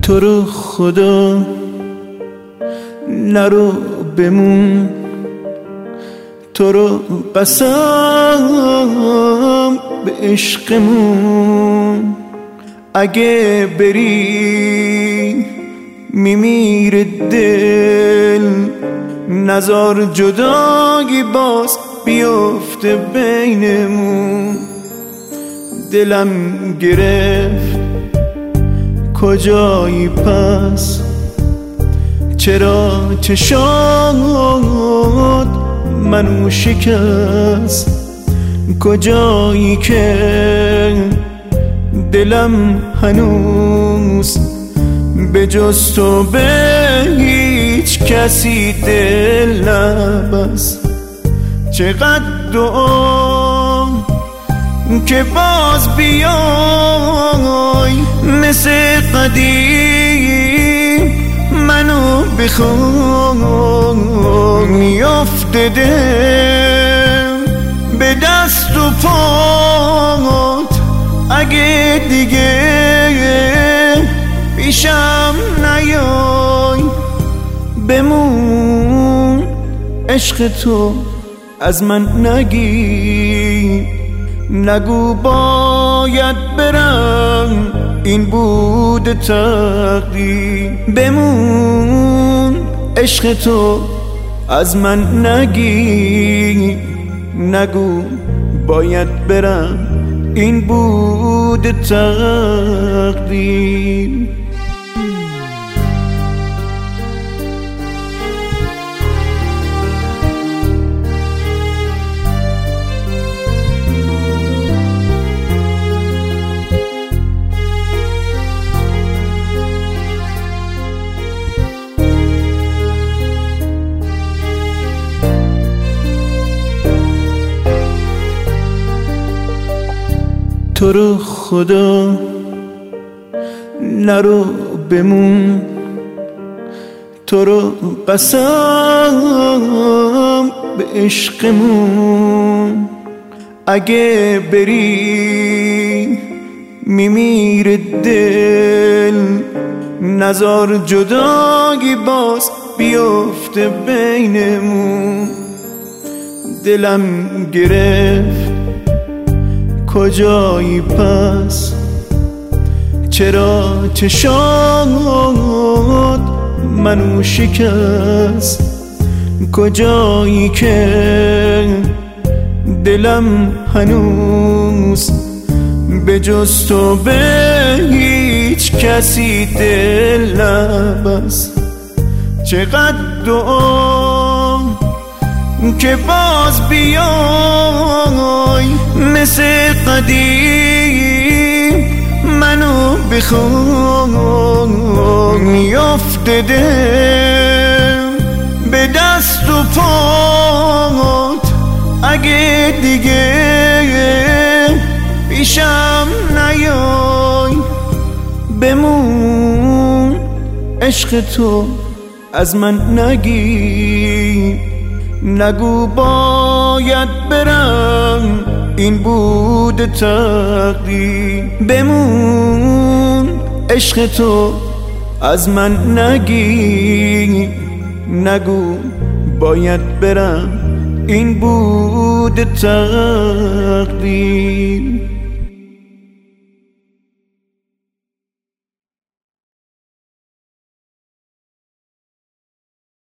تو رو خدا نرو بمون، تو رو قسم به عشقمون. اگه بری میمیره دل، نزار جدایی باز بیفته بینمون. دلم گرفت کجایی پس، چرا چشات منو شکست؟ کجایی که دلم هنوز به جز تو به هیچ کسی دل نبست؟ چقدر دعا که باز بیای مثل قدیم منو بخوای. میافته دل به دست و پات، اگه دیگه پیشم نیای بمون. عشق تو از من نگی، نگو باید برم این بود تقدیر. بمون عشق تو از من نگی، نگو باید برم این بود تقدیر. تو رو خدا نرو بمون، تو رو قسم به عشقمون. اگه بری میمیره دل، نزار جدایی باز بیفته بینمون. دلم گرفت کجایی پس، چرا چشات منو شکست؟ کجایی که دلم هنوز به جز تو به هیچ کسی دل نبست؟ چقدر دعا که باز بیای مثل قدیم منو بخوای. میافته دل به دست و پات، اگه دیگه پیشم نیای بمون. عشق تو از من نگی، نگو باید برم این بود تقدیر. بمون عشق تو از من نگی، نگو باید برم این بود تقدیر.